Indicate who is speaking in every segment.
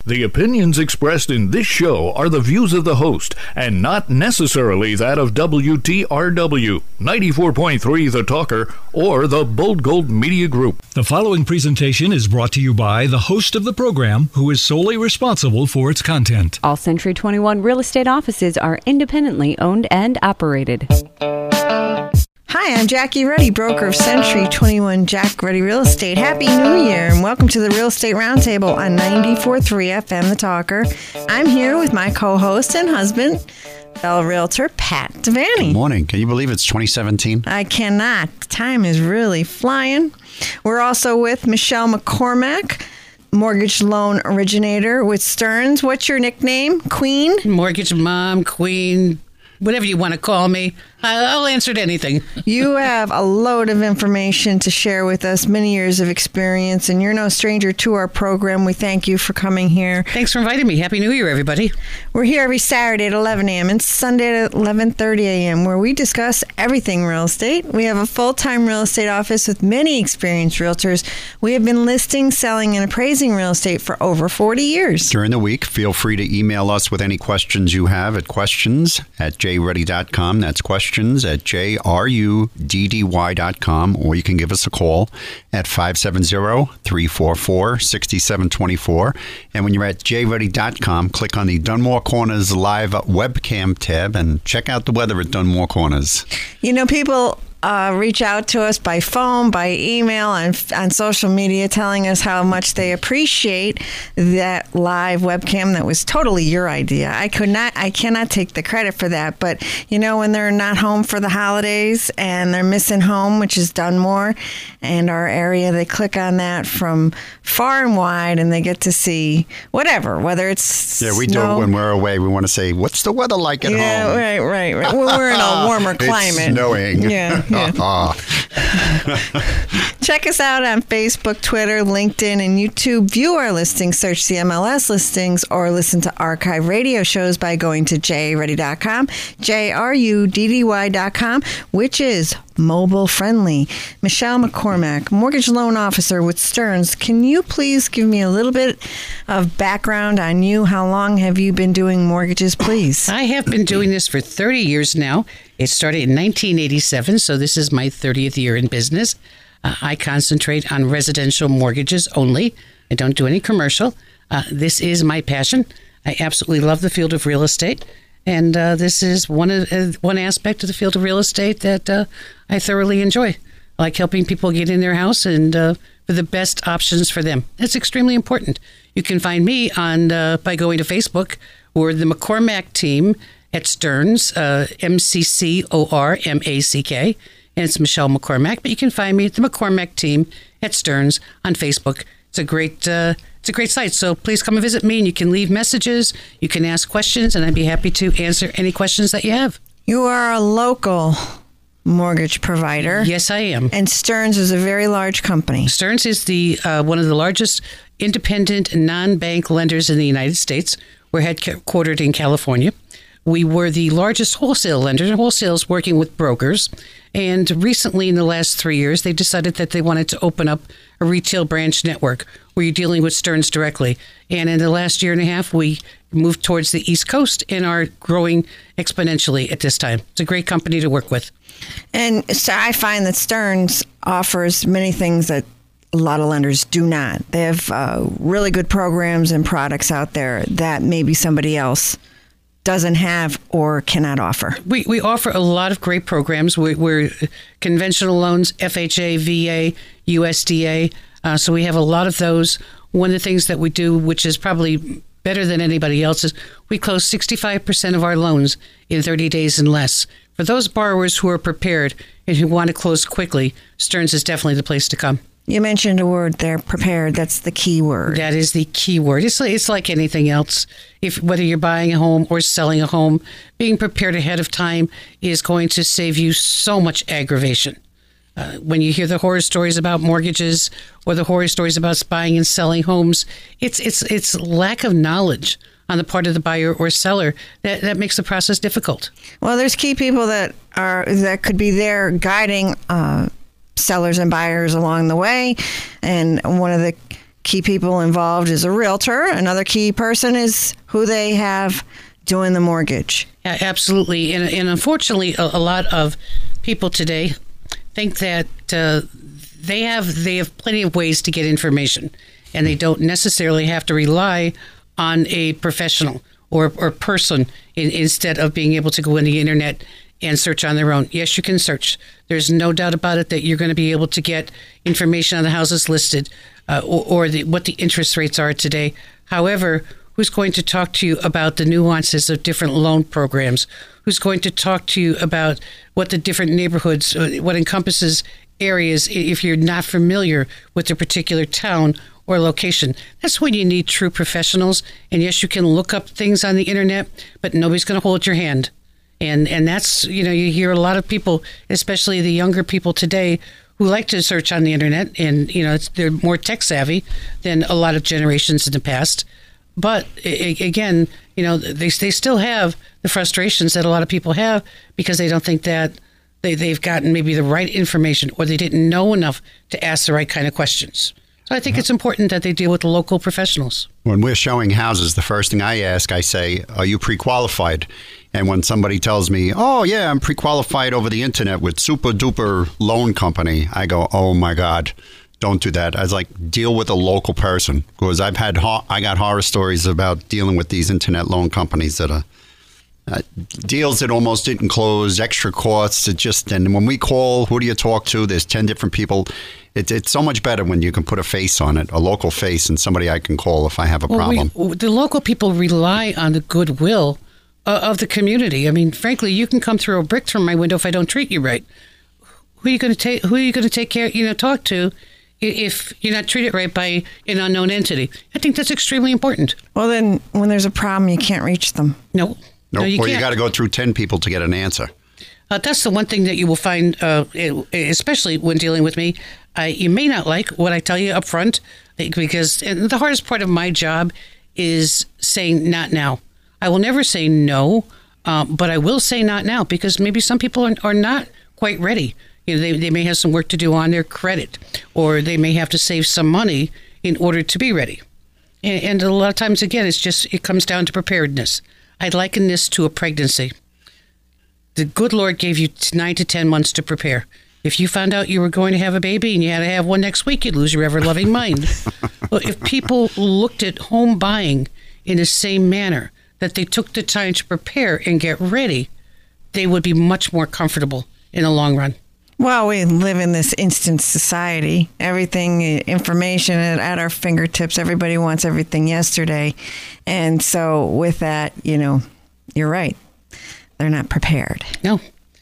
Speaker 1: The opinions expressed in this show are the views of the host and not necessarily that of WTRW, 94.3 The Talker, or the Bold Gold Media Group.
Speaker 2: The following presentation is brought to you by the host of the program, who is solely responsible for its content.
Speaker 3: All Century 21 real estate offices are independently owned and operated.
Speaker 4: Hi, I'm Jackie Reddy, broker of Century 21 Jack Reddy Real Estate. Happy New Year and welcome to the Real Estate Roundtable on 94.3 FM The Talker. I'm here with my co-host and husband, fellow realtor Pat Devaney.
Speaker 5: Good morning. Can you believe it's 2017?
Speaker 4: I cannot. Time is really flying. We're also with Michelle McCormack, mortgage loan originator with Stearns. What's your nickname? Queen?
Speaker 6: Mortgage mom, queen, whatever you want to call me. I'll answer to anything.
Speaker 4: You have a load of information to share with us, many years of experience, and you're no stranger to our program. We thank you for coming here.
Speaker 6: Thanks for inviting me. Happy New Year, everybody.
Speaker 4: We're here every Saturday at 11 a.m. and Sunday at 11:30 a.m. where we discuss everything real estate. We have a full-time real estate office with many experienced realtors. We have been listing, selling, and appraising real estate for over 40 years.
Speaker 5: During the week, feel free to email us with any questions you have at questions@jreddy.com. That's questions@jruddy.com, or you can give us a call at 570-344-6724. And when you're at jreddy.com, click on the Dunmore Corners live webcam tab and check out the weather at Dunmore Corners.
Speaker 4: You know, people reach out to us by phone, by email, and on social media telling us how much they appreciate that live webcam. That was totally your idea. I cannot take the credit for that. But, you know, when they're not home for the holidays and they're missing home, which is Dunmore and our area, they click on that from far and wide and they get to see whatever, whether it's
Speaker 5: we do it when we're away. We want to say, what's the weather like at home?
Speaker 4: Yeah, right. When we're in a warmer climate.
Speaker 5: It's snowing.
Speaker 4: Yeah. Check us out on Facebook, Twitter, LinkedIn, and YouTube. View our listings, search the MLS listings, or listen to archive radio shows by going to jreddy.com, jruddy.com, which is mobile friendly. Michelle McCormack, mortgage loan officer with Stearns. Can you please give me a little bit of background on you? How long have you been doing mortgages, please?
Speaker 6: I have been doing this for 30 years now. It started in 1987, so this is my 30th year in business. I concentrate on residential mortgages only. I don't do any commercial. This is my passion. I absolutely love the field of real estate. And this is one aspect of the field of real estate that I thoroughly enjoy. I like helping people get in their house and for the best options for them. That's extremely important. You can find me on by going to Facebook or the McCormack team at Stearns, MCCORMACK, and it's Michelle McCormack. But you can find me at the McCormack team at Stearns on Facebook. It's a great site, so please come and visit me, and you can leave messages, you can ask questions, and I'd be happy to answer any questions that you have.
Speaker 4: You are a local mortgage provider.
Speaker 6: Yes, I am.
Speaker 4: And Stearns is a very large company.
Speaker 6: Stearns is the one of the largest independent non-bank lenders in the United States. We're headquartered in California. We were the largest wholesale lender. Wholesale is working with brokers. And recently, in the last 3 years, they decided that they wanted to open up a retail branch network where you're dealing with Stearns directly. And in the last year and a half, we moved towards the East Coast and are growing exponentially at this time. It's a great company to work with.
Speaker 4: And so I find that Stearns offers many things that a lot of lenders do not. They have really good programs and products out there that maybe somebody else doesn't have or cannot offer.
Speaker 6: We offer a lot of great programs. We're conventional loans, FHA, VA, USDA. So we have a lot of those. One of the things that we do, which is probably better than anybody else, is we close 65% of our loans in 30 days and less. For those borrowers who are prepared and who want to close quickly, Stearns is definitely the place to come.
Speaker 4: You mentioned a word there, prepared. That's the key word.
Speaker 6: That is the key word. It's like anything else. Whether you're buying a home or selling a home, being prepared ahead of time is going to save you so much aggravation. When you hear the horror stories about mortgages or the horror stories about buying and selling homes, it's lack of knowledge on the part of the buyer or seller that makes the process difficult.
Speaker 4: Well, there's key people that could be there guiding sellers and buyers along the way, and one of the key people involved is a realtor. Another key person is who they have doing the mortgage.
Speaker 6: Yeah, absolutely. And unfortunately, a lot of people today think that they have plenty of ways to get information, and they don't necessarily have to rely on a professional or person instead of being able to go on the internet and search on their own. Yes, you can search. There's no doubt about it that you're going to be able to get information on the houses listed or what the interest rates are today. However, who's going to talk to you about the nuances of different loan programs? Who's going to talk to you about what the different neighborhoods, what encompasses areas if you're not familiar with the particular town or location? That's when you need true professionals. And yes, you can look up things on the internet, but nobody's going to hold your hand. And that's, you hear a lot of people, especially the younger people today, who like to search on the internet, and, they're more tech savvy than a lot of generations in the past. But again, they still have the frustrations that a lot of people have because they don't think that they've gotten maybe the right information, or they didn't know enough to ask the right kind of questions. So I think it's important that they deal with the local professionals.
Speaker 5: When we're showing houses, the first thing I ask, I say, are you pre-qualified? And when somebody tells me, oh, yeah, I'm pre-qualified over the internet with super duper loan company, I go, oh, my God. Don't do that. I was like, deal with a local person, because I got horror stories about dealing with these internet loan companies that are deals that almost didn't close, extra costs. And when we call, who do you talk to? There's 10 different people. It's so much better when you can put a face on it, a local face, and somebody I can call if I have a problem.
Speaker 6: The local people rely on the goodwill of the community. I mean, frankly, you can come throw a brick through my window if I don't treat you right. Who are you going to take care? Talk to if you're not treated right by an unknown entity? I think that's extremely important.
Speaker 4: Well, then when there's a problem, you can't reach them.
Speaker 6: No, you can't.
Speaker 5: You got to go through 10 people to get an answer.
Speaker 6: That's the one thing that you will find, especially when dealing with me. You may not like what I tell you up front, because the hardest part of my job is saying not now. I will never say no, but I will say not now, because maybe some people are not quite ready. They may have some work to do on their credit, or they may have to save some money in order to be ready. And a lot of times, again, it comes down to preparedness. I liken this to a pregnancy. The good Lord gave you 9 to 10 months to prepare. If you found out you were going to have a baby and you had to have one next week, you'd lose your ever-loving mind. Well, if people looked at home buying in the same manner, that they took the time to prepare and get ready, they would be much more comfortable in the long run.
Speaker 4: Well, we live in this instant society. Everything, information at our fingertips. Everybody wants everything yesterday. And so with that, you're right. They're not prepared.
Speaker 6: No.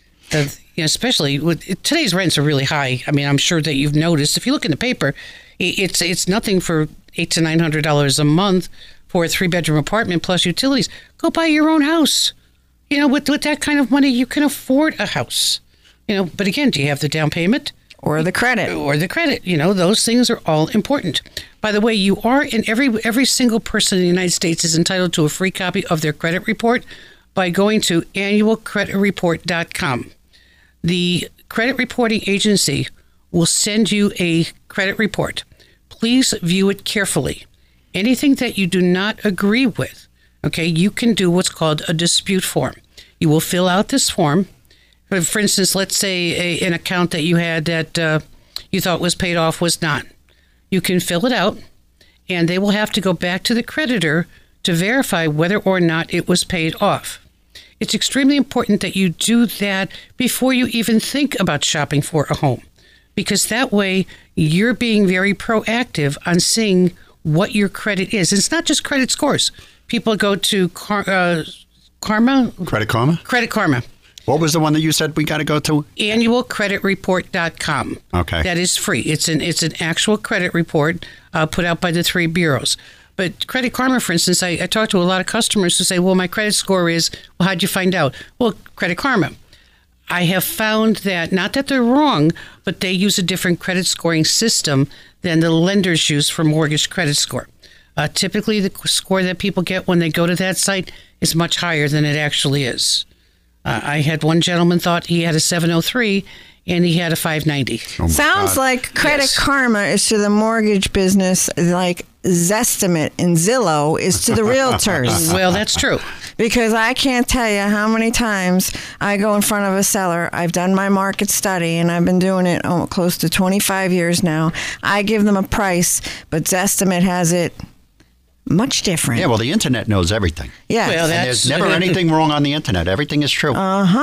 Speaker 6: Especially with today's rents are really high. I mean, I'm sure that you've noticed. If you look in the paper, it's nothing for $800 to $900 a month for a 3-bedroom apartment plus utilities. Go buy your own house. With that kind of money, you can afford a house. But again, do you have the down payment?
Speaker 4: Or the credit.
Speaker 6: Those things are all important. By the way, you are, and every single person in the United States is entitled to a free copy of their credit report by going to annualcreditreport.com. The credit reporting agency will send you a credit report. Please view it carefully. Anything that you do not agree with, you can do what's called a dispute form. You will fill out this form. For instance, let's say an account that you had that you thought was paid off was not. You can fill it out, and they will have to go back to the creditor to verify whether or not it was paid off. It's extremely important that you do that before you even think about shopping for a home, because that way you're being very proactive on seeing what your credit is. It's not just credit scores. People go to Karma?
Speaker 5: Credit Karma?
Speaker 6: Credit Karma.
Speaker 5: What was the one that you said we got to go to?
Speaker 6: Annualcreditreport.com.
Speaker 5: Okay. That
Speaker 6: is free. It's an actual credit report put out by the 3 bureaus. But Credit Karma, for instance, I talk to a lot of customers who say, well, my credit score is, well, how'd you find out? Well, Credit Karma. I have found that, not that they're wrong, but they use a different credit scoring system than the lenders use for mortgage credit score. Typically, the score that people get when they go to that site is much higher than it actually is. I had one gentleman thought he had a 703, and he had a 590.
Speaker 5: Oh my
Speaker 4: Sounds
Speaker 5: God.
Speaker 4: like Credit
Speaker 6: Yes.
Speaker 4: Karma is to the mortgage business like Zestimate and Zillow is to the realtors.
Speaker 6: Well, that's true.
Speaker 4: Because I can't tell you how many times I go in front of a seller. I've done my market study, and I've been doing it close to 25 years now. I give them a price, but Zestimate has it much different.
Speaker 5: Yeah, well, the internet knows everything.
Speaker 4: Yes.
Speaker 6: Well,
Speaker 5: And there's never anything wrong on the internet. Everything is true.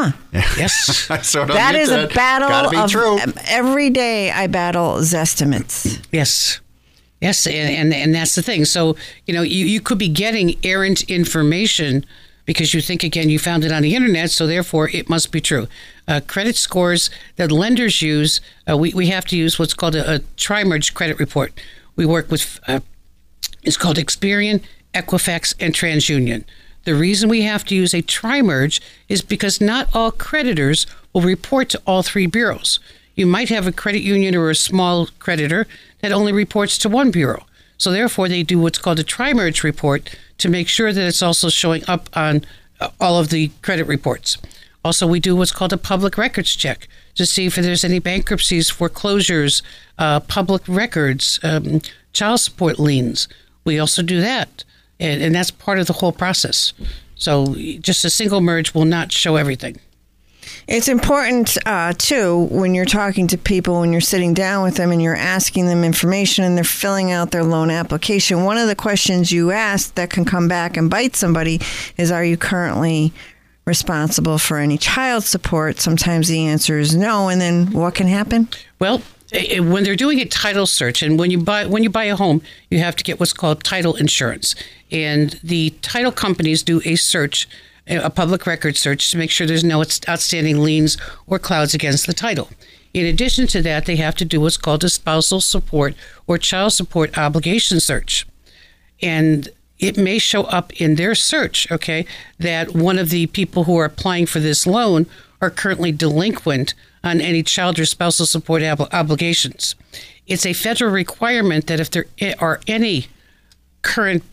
Speaker 6: Yes.
Speaker 5: So on
Speaker 4: That
Speaker 5: the
Speaker 4: is a
Speaker 5: internet,
Speaker 4: battle
Speaker 5: gotta be
Speaker 4: of
Speaker 5: true.
Speaker 4: every day. I battle Zestimates.
Speaker 6: Yes. Yes, and that's the thing. So, you could be getting errant information because you think, again, you found it on the internet, so therefore it must be true. Credit scores that lenders use, we have to use what's called a tri-merge credit report. We work with, it's called Experian, Equifax, and TransUnion. The reason we have to use a tri-merge is because not all creditors will report to all three bureaus. You might have a credit union or a small creditor that only reports to one bureau. So therefore, they do what's called a tri-merge report to make sure that it's also showing up on all of the credit reports. Also, we do what's called a public records check to see if there's any bankruptcies, foreclosures, public records, child support liens. We also do that, and that's part of the whole process. So just a single merge will not show everything.
Speaker 4: It's important, too, when you're talking to people, when you're sitting down with them and you're asking them information and they're filling out their loan application. One of the questions you ask that can come back and bite somebody is, are you currently responsible for any child support? Sometimes the answer is no. And then what can happen?
Speaker 6: Well, when they're doing a title search, and when you buy a home, you have to get what's called title insurance. And the title companies do a search, a public record search, to make sure there's no outstanding liens or clouds against the title. In addition to that, they have to do what's called a spousal support or child support obligation search. And it may show up in their search, okay, that one of the people who are applying for this loan are currently delinquent on any child or spousal support obligations. It's a federal requirement that if there are any current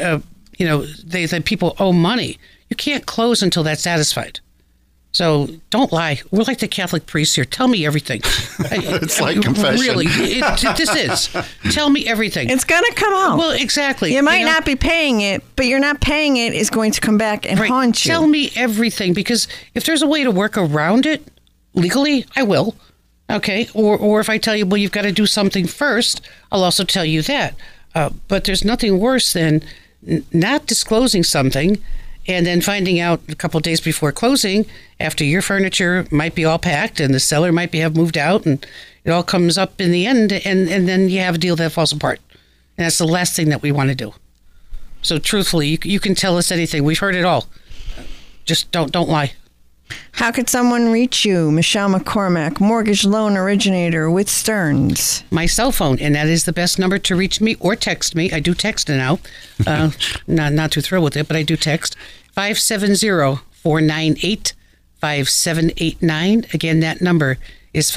Speaker 6: that people owe money, you can't close until that's satisfied. So don't lie. We're like the Catholic priests here. Tell me everything.
Speaker 5: It's like confession.
Speaker 6: Really, this is. Tell me everything.
Speaker 4: It's going to come out.
Speaker 6: Well, exactly.
Speaker 4: You might not be paying it, but you're not paying it is going to come back and haunt you.
Speaker 6: Tell me everything, because if there's a way to work around it legally, I will. Okay? Or if I tell you, well, you've got to do something first, I'll also tell you that. But there's nothing worse than not disclosing something and then finding out a couple of days before closing, after your furniture might be all packed and the seller might have moved out, and it all comes up in the end, and then you have a deal that falls apart. And that's the last thing that we want to do. So truthfully, you can tell us anything. We've heard it all. Just don't lie.
Speaker 4: How could someone reach you? Michelle McCormack, mortgage loan originator with Stearns.
Speaker 6: My cell phone, and that is the best number to reach me, or text me. I do text now. Not too thrilled with it, but I do text. 570-498-5789. Again, that number is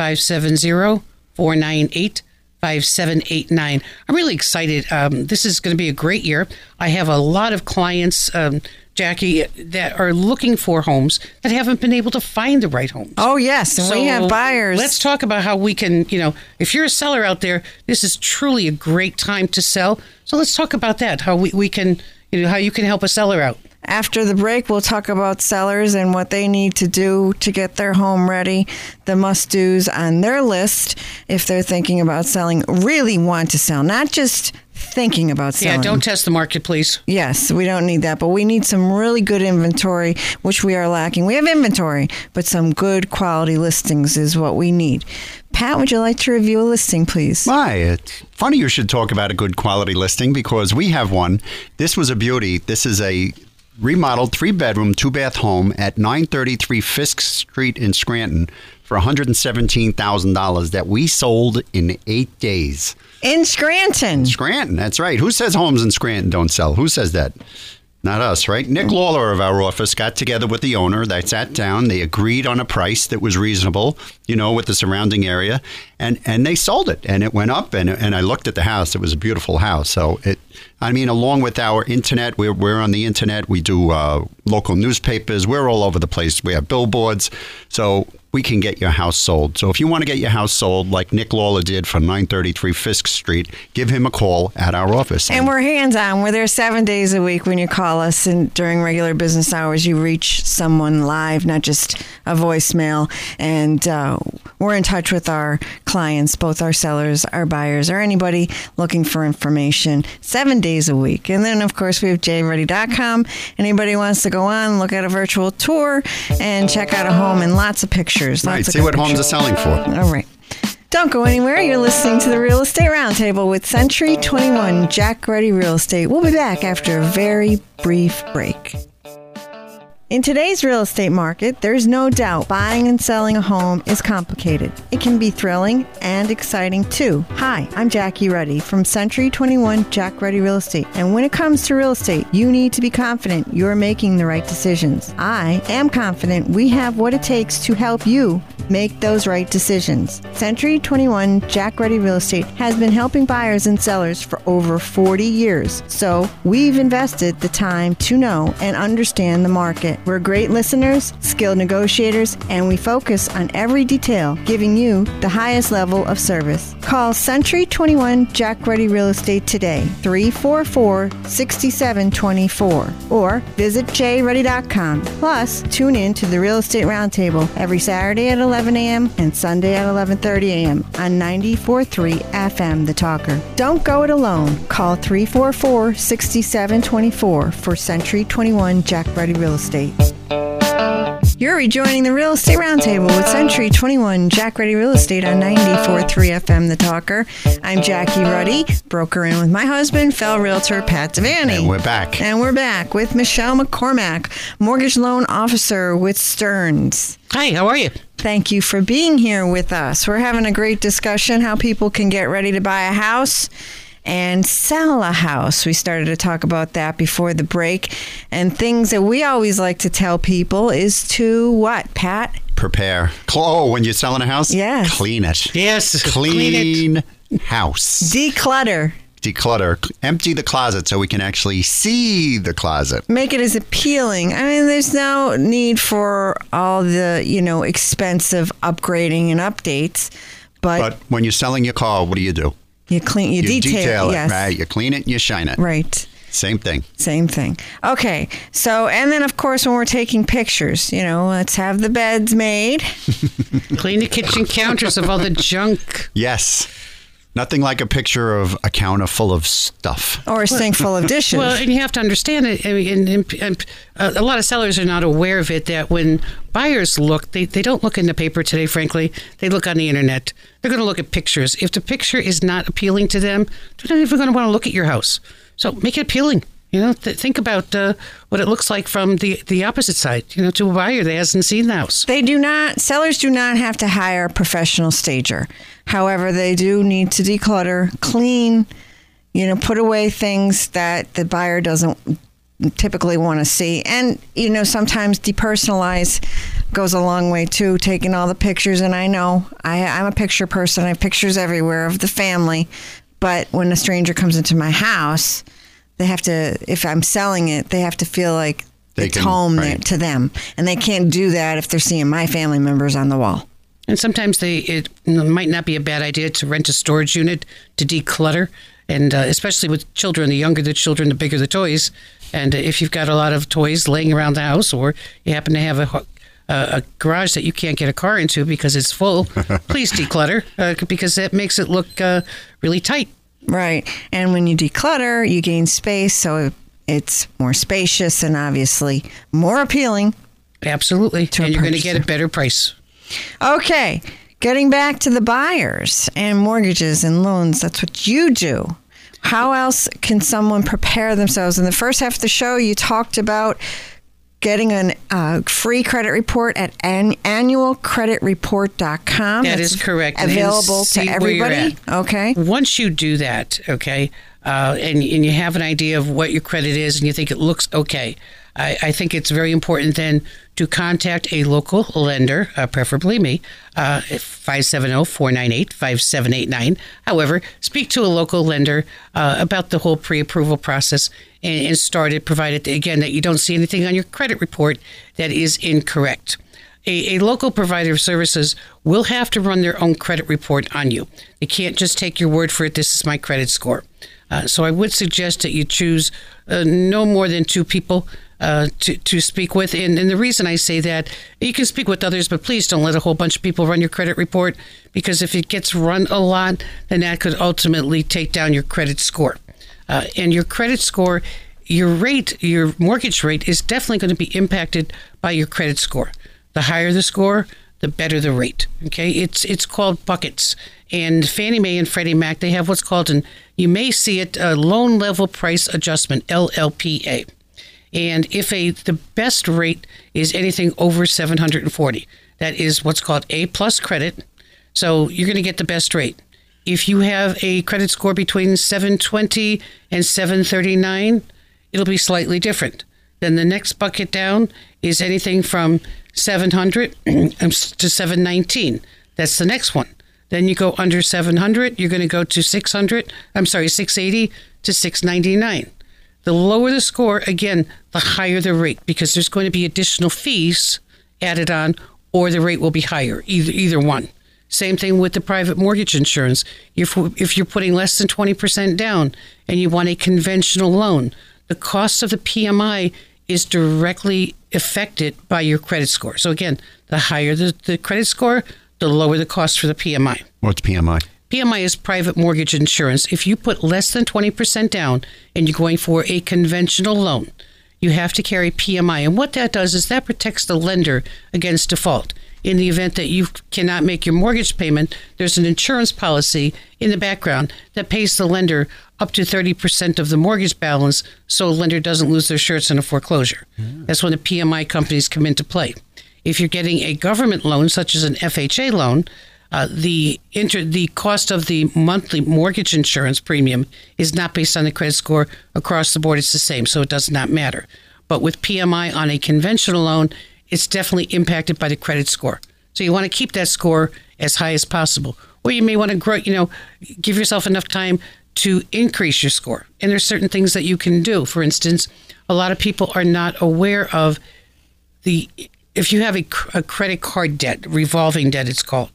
Speaker 6: 570-498-5789. I'm really excited. This is going to be a great year. I have a lot of clients, Jackie, that are looking for homes that haven't been able to find the right homes.
Speaker 4: Oh, yes. And we have buyers.
Speaker 6: Let's talk about how we can, if you're a seller out there, this is truly a great time to sell. So let's talk about that, how we can, how you can help a seller out.
Speaker 4: After the break, we'll talk about sellers and what they need to do to get their home ready, the must-dos on their list if they're thinking about selling, really want to sell, not just thinking about selling.
Speaker 6: Yeah, don't test the market, please.
Speaker 4: Yes, we don't need that, but we need some really good inventory, which we are lacking. We have inventory, but some good quality listings is what we need. Pat, would you like to review a listing, please?
Speaker 5: My, it's funny you should talk about a good quality listing because we have one. This was a beauty. This is a remodeled 3-bedroom, 2-bath home at 933 Fisk Street in Scranton for $117,000 that we sold in 8 days.
Speaker 4: In Scranton.
Speaker 5: Scranton, that's right. Who says homes in Scranton don't sell? Who says that? Not us, right? Nick Lawler of our office got together with the owner. They sat down. They agreed on a price that was reasonable, with the surrounding area. And they sold it, and it went up, and I looked at the house. It was a beautiful house. So along with our internet, we're on the internet. We do local newspapers. We're all over the place. We have billboards. So we can get your house sold. So if you want to get your house sold, like Nick Lawler did for 933 Fisk Street, give him a call at our office.
Speaker 4: And we're hands-on. We're there 7 days a week when you call us, and during regular business hours, you reach someone live, not just a voicemail. And we're in touch with our clients, both our sellers, our buyers, or anybody looking for information 7 days a week. And then, of course, we have jready.com. Anybody wants to go on, look at a virtual tour, and check out a home and lots of pictures.
Speaker 5: Right, see what homes are selling for.
Speaker 4: All right. Don't go anywhere. You're listening to the Real Estate Roundtable with Century 21 Jack Ready Real Estate. We'll be back after a very brief break. In today's real estate market, there's no doubt buying and selling a home is complicated. It can be thrilling and exciting too. Hi, I'm Jackie Ruddy from Century 21 Jack Ruddy Real Estate. And when it comes to real estate, you need to be confident you're making the right decisions. I am confident we have what it takes to help you make those right decisions. Century 21 Jack Ruddy Real Estate has been helping buyers and sellers for over 40 years. So we've invested the time to know and understand the market. We're great listeners, skilled negotiators, and we focus on every detail, giving you the highest level of service. Call Century 21 Jack Ruddy Real Estate today, 344-6724, or visit jready.com. Plus, tune in to the Real Estate Roundtable every Saturday at 11 a.m. and Sunday at 11:30 a.m. on 94.3 FM, The Talker. Don't go it alone. Call 344-6724 for Century 21 Jack Ruddy Real Estate. You're rejoining the Real Estate Roundtable with Century 21 Jack Ruddy Real Estate on 94.3 FM, The Talker. I'm Jackie Ruddy, broker in with my husband, fellow realtor Pat Devaney.
Speaker 5: And we're back.
Speaker 4: And we're back with Michelle McCormack, mortgage loan officer with Stearns.
Speaker 6: Hi, how are you?
Speaker 4: Thank you for being here with us. We're having a great discussion how people can get ready to buy a house and sell a house. We started to talk about that before the break. And things that we always like to tell people is to what, Pat?
Speaker 5: Prepare. When you're selling a house?
Speaker 4: Yes.
Speaker 5: Clean it.
Speaker 6: Yes.
Speaker 5: Clean house.
Speaker 4: Declutter.
Speaker 5: Empty the closet so we can actually see the closet.
Speaker 4: Make it as appealing. I mean, there's no need for all the, expensive upgrading and updates. But
Speaker 5: when you're selling your car, what do? You
Speaker 4: clean, you detail it,
Speaker 5: yes. Right? You clean it and you shine it.
Speaker 4: Right.
Speaker 5: Same thing.
Speaker 4: Okay. So, and then of course, when we're taking pictures, let's have the beds made.
Speaker 6: Clean the kitchen counters of all the junk.
Speaker 5: Yes. Nothing like a picture of a counter full of stuff.
Speaker 4: Or a sink full of dishes.
Speaker 6: Well, and you have to understand it. I mean, a lot of sellers are not aware of it, that when buyers look, they don't look in the paper today, frankly. They look on the internet. They're going to look at pictures. If the picture is not appealing to them, they're not even going to want to look at your house. So make it appealing. Think about what it looks like from the opposite side, to a buyer that hasn't seen the house.
Speaker 4: Sellers do not have to hire a professional stager. However, they do need to declutter, clean, put away things that the buyer doesn't typically want to see. And, sometimes depersonalize goes a long way too, taking all the pictures. And I know I'm a picture person. I have pictures everywhere of the family. But when a stranger comes into my house, they have to, if I'm selling it, they have to feel like it's home to them. And they can't do that if they're seeing my family members on the wall.
Speaker 6: And sometimes it might not be a bad idea to rent a storage unit to declutter. And especially with children, the younger the children, the bigger the toys. And if you've got a lot of toys laying around the house, or you happen to have a garage that you can't get a car into because it's full, please declutter, because that makes it look really tight.
Speaker 4: Right. And when you declutter, you gain space, so it's more spacious and obviously more appealing.
Speaker 6: Absolutely. And you're going to get a better price.
Speaker 4: Okay. Getting back to the buyers and mortgages and loans, that's what you do. How else can someone prepare themselves? In the first half of the show, you talked about getting a free credit report at annualcreditreport.com.
Speaker 6: That is correct.
Speaker 4: Available to everybody.
Speaker 6: Okay. Once you do that, and you have an idea of what your credit is and you think it looks okay, I think it's very important then to contact a local lender, preferably me, 570-498-5789. However, speak to a local lender about the whole pre-approval process and start it, provided, again, that you don't see anything on your credit report that is incorrect. A local provider of services will have to run their own credit report on you. They can't just take your word for it, this is my credit score. So I would suggest that you choose no more than 2 people to speak with. And the reason I say that, you can speak with others, but please don't let a whole bunch of people run your credit report, because if it gets run a lot, then that could ultimately take down your credit score. And your credit score, your mortgage rate is definitely going to be impacted by your credit score. The higher the score, the better the rate. Okay, it's called buckets. And Fannie Mae and Freddie Mac, they have what's called, and you may see it, a loan level price adjustment, LLPA. And if the best rate is anything over 740, that is what's called A plus credit. So you're going to get the best rate. If you have a credit score between 720 and 739, it'll be slightly different. Then the next bucket down is anything from 700 to 719. That's the next one. Then you go under 700, you're going to go to 680 to 699. The lower the score, again, the higher the rate, because there's going to be additional fees added on, or the rate will be higher, either one. Same thing with the private mortgage insurance. If you're putting less than 20% down and you want a conventional loan, the cost of the PMI is directly affected by your credit score. So again, the higher the credit score, the lower the cost for the PMI.
Speaker 5: What's PMI?
Speaker 6: PMI is private mortgage insurance. If you put less than 20% down and you're going for a conventional loan, you have to carry PMI. And what that does is that protects the lender against default. In the event that you cannot make your mortgage payment, there's an insurance policy in the background that pays the lender up to 30% of the mortgage balance, so a lender doesn't lose their shirts in a foreclosure. That's when the PMI companies come into play. If you're getting a government loan, such as an FHA loan, the cost of the monthly mortgage insurance premium is not based on the credit score. Across the board, it's the same, so it does not matter. But with PMI on a conventional loan, it's definitely impacted by the credit score. So you want to keep that score as high as possible. Or you may want to grow, give yourself enough time to increase your score. And there's certain things that you can do. For instance, a lot of people are not aware of if you have a credit card debt, revolving debt it's called,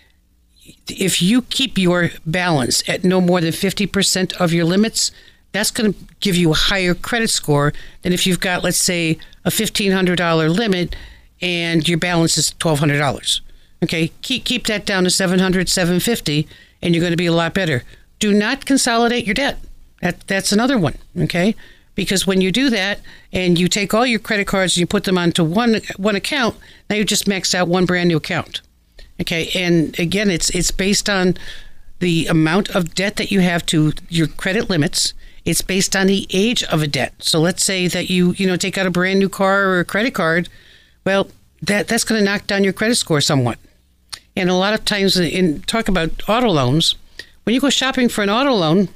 Speaker 6: if you keep your balance at no more than 50% of your limits, that's going to give you a higher credit score than if you've got, let's say, a $1,500 limit and your balance is $1,200. Okay, keep that down to $700, $750, and you're going to be a lot better. Do not consolidate your debt. That's another one, okay? Because when you do that and you take all your credit cards and you put them onto one account, now you just maxed out one brand new account. Okay, and again, it's based on the amount of debt that you have to your credit limits. It's based on the age of a debt. So let's say that you take out a brand new car or a credit card. Well, that's going to knock down your credit score somewhat. And a lot of times, talk about auto loans, when you go shopping for an auto loan,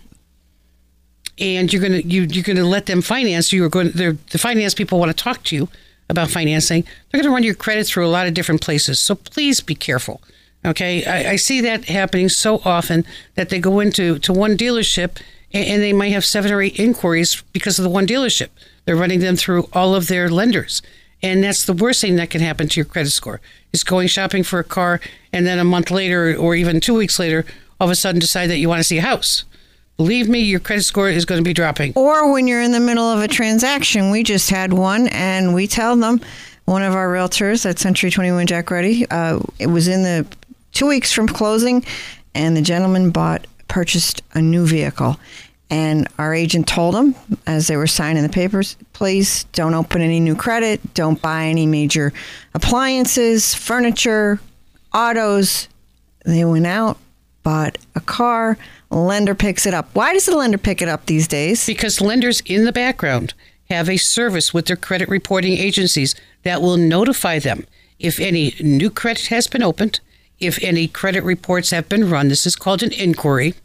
Speaker 6: and you're gonna let them finance you, the finance people want to talk to you about financing. They're going to run your credit through a lot of different places. So please be careful. Okay, I see that happening so often that they go into one dealership and they might have 7 or 8 inquiries because of the one dealership. They're running them through all of their lenders. And that's the worst thing that can happen to your credit score, is going shopping for a car and then a month later or even 2 weeks later, all of a sudden decide that you want to see a house. Believe me, your credit score is going to be dropping.
Speaker 4: Or when you're in the middle of a transaction. We just had one, and we tell them, one of our realtors at Century 21 Jack Ready, it was in the 2 weeks from closing, and the gentleman purchased a new vehicle. And our agent told him, as they were signing the papers, please don't open any new credit, don't buy any major appliances, furniture, autos. They went out, bought a car, lender picks it up. Why does the lender pick it up these days?
Speaker 6: Because lenders in the background have a service with their credit reporting agencies that will notify them if any new credit has been opened, if any credit reports have been run. This is called an inquiry.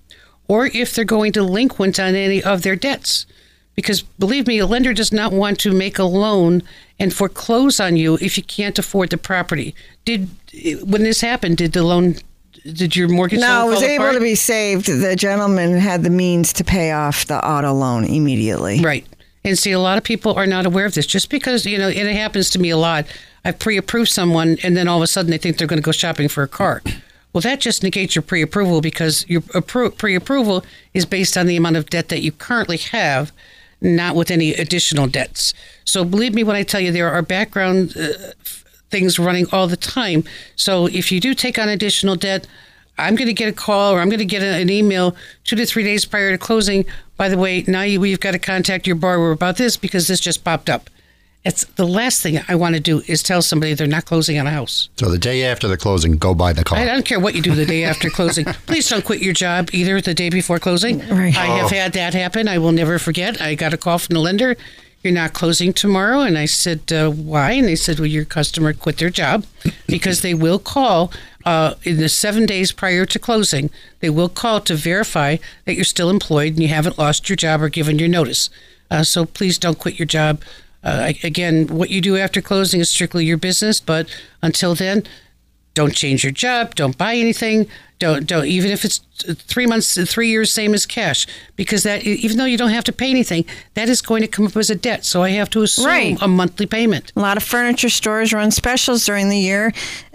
Speaker 6: or if they're going delinquent on any of their debts. Because believe me, a lender does not want to make a loan and foreclose on you if you can't afford the property. When this happened, did your mortgage loan
Speaker 4: No, it was
Speaker 6: fall
Speaker 4: able
Speaker 6: apart?
Speaker 4: to be saved. The gentleman had the means to pay off the auto loan immediately.
Speaker 6: Right. And see, a lot of people are not aware of this. Just because, and it happens to me a lot. I've pre-approved someone, and then all of a sudden they think they're going to go shopping for a car. Well, that just negates your pre-approval, because your pre-approval is based on the amount of debt that you currently have, not with any additional debts. So believe me when I tell you, there are background things running all the time. So if you do take on additional debt, I'm going to get a call, or I'm going to get an email 2 to 3 days prior to closing. By the way, now we've got to contact your borrower about this because this just popped up. It's the last thing I want to do is tell somebody they're not closing on a house.
Speaker 5: So the day after the closing, go buy the car.
Speaker 6: I don't care what you do the day after closing. Please don't quit your job either the day before closing.
Speaker 4: Right.
Speaker 6: I have had that happen. I will never forget. I got a call from the lender. You're not closing tomorrow. And I said, why? And they said, well, your customer quit their job, because they will call in the 7 days prior to closing. They will call to verify that you're still employed and you haven't lost your job or given your notice. So please don't quit your job. Again, what you do after closing is strictly your business. But until then, don't change your job. Don't buy anything. Don't even if it's 3 months, 3 years, same as cash, because that, even though you don't have to pay anything, that is going to come up as a debt. So I have to assume a monthly payment.
Speaker 4: A lot of furniture stores run specials during the year,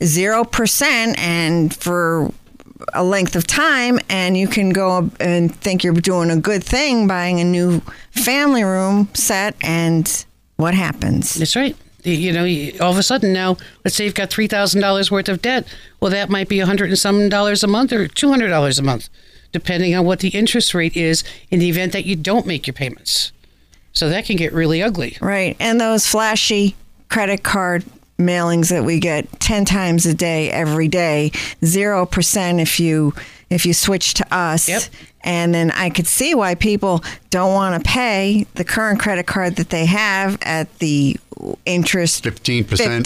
Speaker 4: 0%, and for a length of time, and you can go and think you're doing a good thing buying a new family room set, and what happens?
Speaker 6: That's right. All of a sudden now, let's say you've got $3,000 worth of debt. Well, that might be $100 and some a month, or $200 a month, depending on what the interest rate is in the event that you don't make your payments. So that can get really ugly.
Speaker 4: Right. And those flashy credit card mailings that we get 10 times a day, every day, 0% if you switch to us.
Speaker 6: Yep.
Speaker 4: And then I could see why people don't want to pay the current credit card that they have at the interest
Speaker 5: 15%.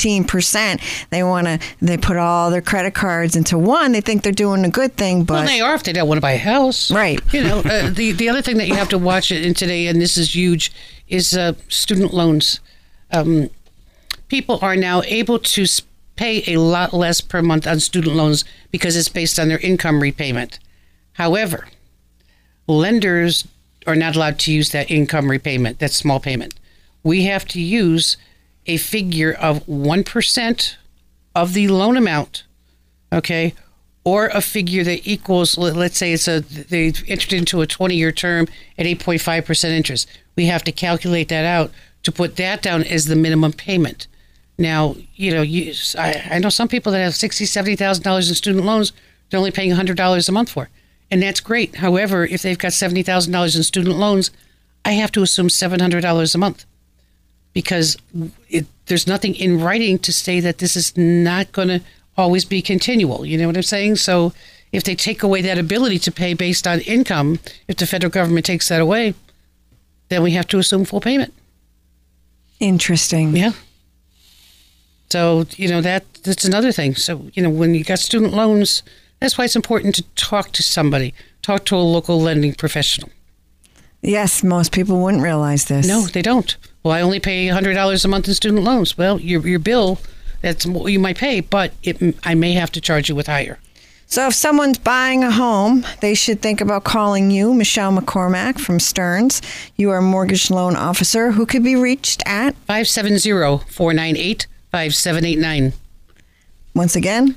Speaker 4: 15%. They put all their credit cards into one. They think they're doing a good thing, but
Speaker 6: Well, they are if they don't want to buy a house.
Speaker 4: Right.
Speaker 6: The other thing that you have to watch in today, and this is huge, is student loans. People are now able to pay a lot less per month on student loans because it's based on their income repayment. However, lenders are not allowed to use that income repayment, that small payment. We have to use a figure of 1% of the loan amount, okay, or a figure that equals, let's say they've entered into a 20-year term at 8.5% interest. We have to calculate that out to put that down as the minimum payment. Now, I know some people that have $60,000, $70,000 in student loans, they're only paying $100 a month for. And that's great. However, if they've got $70,000 in student loans, I have to assume $700 a month, because there's nothing in writing to say that this is not going to always be continual. You know what I'm saying? So if they take away that ability to pay based on income, if the federal government takes that away, then we have to assume full payment.
Speaker 4: Interesting.
Speaker 6: Yeah. So, that's another thing. So, when you got student loans, that's why it's important to talk to somebody, talk to a local lending professional.
Speaker 4: Yes, most people wouldn't realize this.
Speaker 6: No, they don't. Well, I only pay $100 a month in student loans. Well, your bill, that's what you might pay, but I may have to charge you with higher.
Speaker 4: So if someone's buying a home, they should think about calling you, Michelle McCormack from Stearns. You are a mortgage loan officer who could be reached at
Speaker 6: 570-498-5789.
Speaker 4: Once again,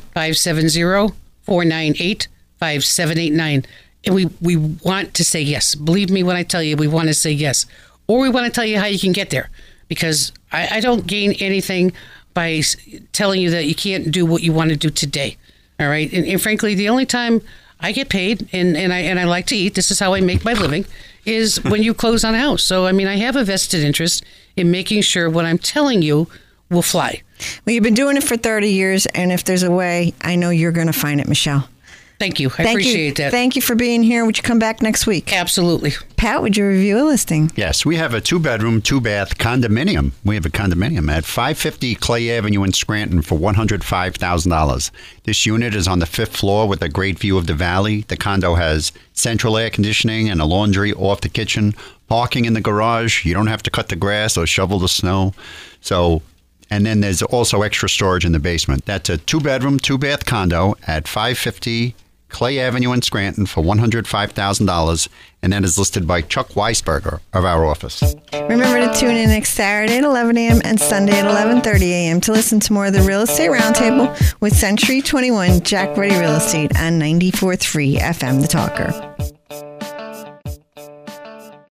Speaker 6: 570-498-5789. And we want to say yes. Believe me when I tell you, we want to say yes. Or we want to tell you how you can get there. Because I don't gain anything by telling you that you can't do what you want to do today. All right. And frankly, the only time I get paid and I like to eat, this is how I make my living, is when you close on a house. So, I have a vested interest in making sure what I'm telling you will fly.
Speaker 4: Well, you've been doing it for 30 years, and if there's a way, I know you're going to find it, Michelle.
Speaker 6: Thank you. I appreciate that.
Speaker 4: Thank you for being here. Would you come back next week?
Speaker 6: Absolutely.
Speaker 4: Pat, would you review a listing?
Speaker 5: Yes, we have a 2-bedroom, 2-bath condominium. We have a condominium at 550 Clay Avenue in Scranton for $105,000. This unit is on the 5th floor with a great view of the valley. The condo has central air conditioning and a laundry off the kitchen, parking in the garage. You don't have to cut the grass or shovel the snow. And then there's also extra storage in the basement. That's a 2-bedroom, 2-bath condo at 550 Clay Avenue in Scranton for $105,000, and that is listed by Chuck Weisberger of our office.
Speaker 4: Remember to tune in next Saturday at 11 a.m. and Sunday at 11:30 a.m. to listen to more of the Real Estate Roundtable with Century 21 Jack Ready Real Estate on 94.3 FM The Talker.